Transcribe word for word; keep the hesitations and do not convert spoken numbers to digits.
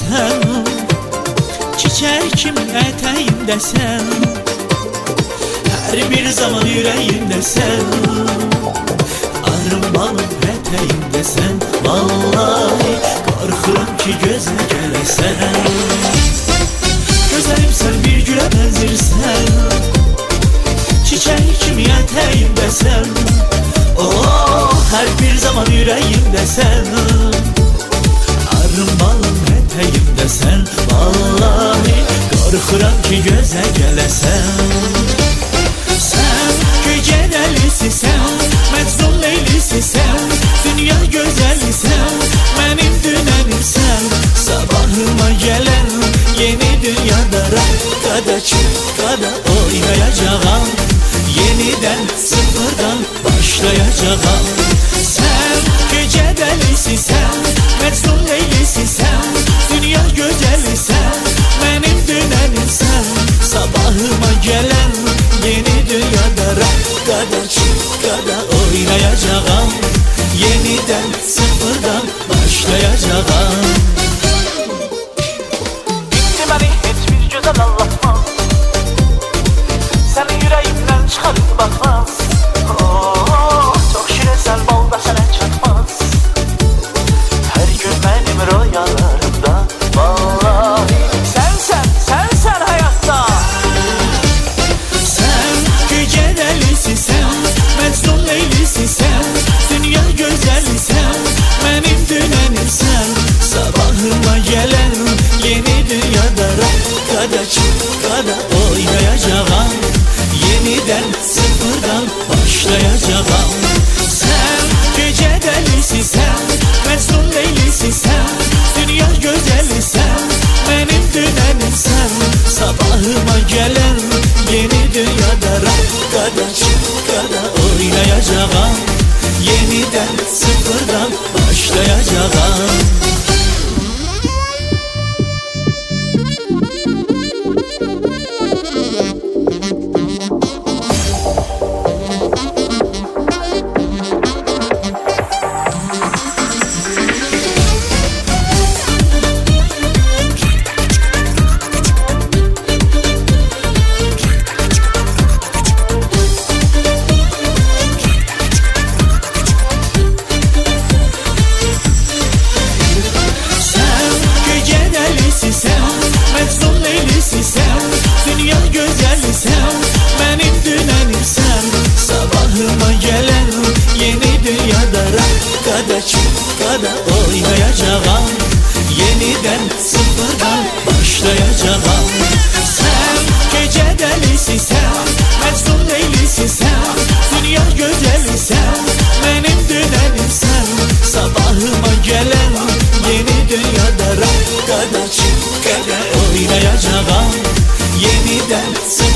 sen, çiçekim eteğimde sen, her bir zaman yüreğimde sen, arım balım eteğimde sen. Vallahi korkuram ki göze gelesen. Gözlerim sen bir güle benzirsen, çiçekim eteğimde sen, oh her bir zaman yüreğimde sen, arım balım eteğimde sen. Vallahi korkuram ki göze gelesen. Sen gece delisi sen, Mecnun Leylisi sen, dünya güzeli sen, benim dönenim sen. Sabahıma gelen yeni dünyada rakkada çıkkada oynayacağım, yeniden sıfırdan başlayacağım. Sen gece delisi sen, Mecnun Leylisi sen, dünya güzeli sen, benim dönenim sen. Sabahıma gelen yeni dünyada rakkada çıkkada oynayacağım, yeniden sıfırdan başlayacağım. Bitti beni hiçbir güzel anlatmaz, seni yüreğimden çıkarıp bakmaz. Oh, çok şirinsen bal da sana çatmaz, her gün benim rüyalarımda. Vallahi sen sen sen sen hayatta. Sen gece delisi sen, Mecnun Leylisi sen, dünya güzeli sen, benim dönenim sen. Sabahıma gelen yeni dünyada rakkada çıkkada oynayacağım, yeniden sıfırdan başlayacağım. Sen gece delisi sen, Mecnun Leylisi sen, dünya güzeli sen, benim dönenim sen. Sabahıma gelen yeni dünyada rakkada çıkkada oynayacağım, yeniden sıfırdan başlayacağım. Sen, Mecnun Leylisi sen, dünya güzeli sen, benim dönenim sen. Sabahıma gelen yeni dünyada rakkada çıkkada oynayacağım, yeniden sıfırdan başlayacağım. Sen gece delisi sen, Mecnun Leylisi sen, dünya güzeli sen, benim dönenim sen. Sabahıma gelen yeni dünyada rakkada çıkkada oynayacağım, yeniden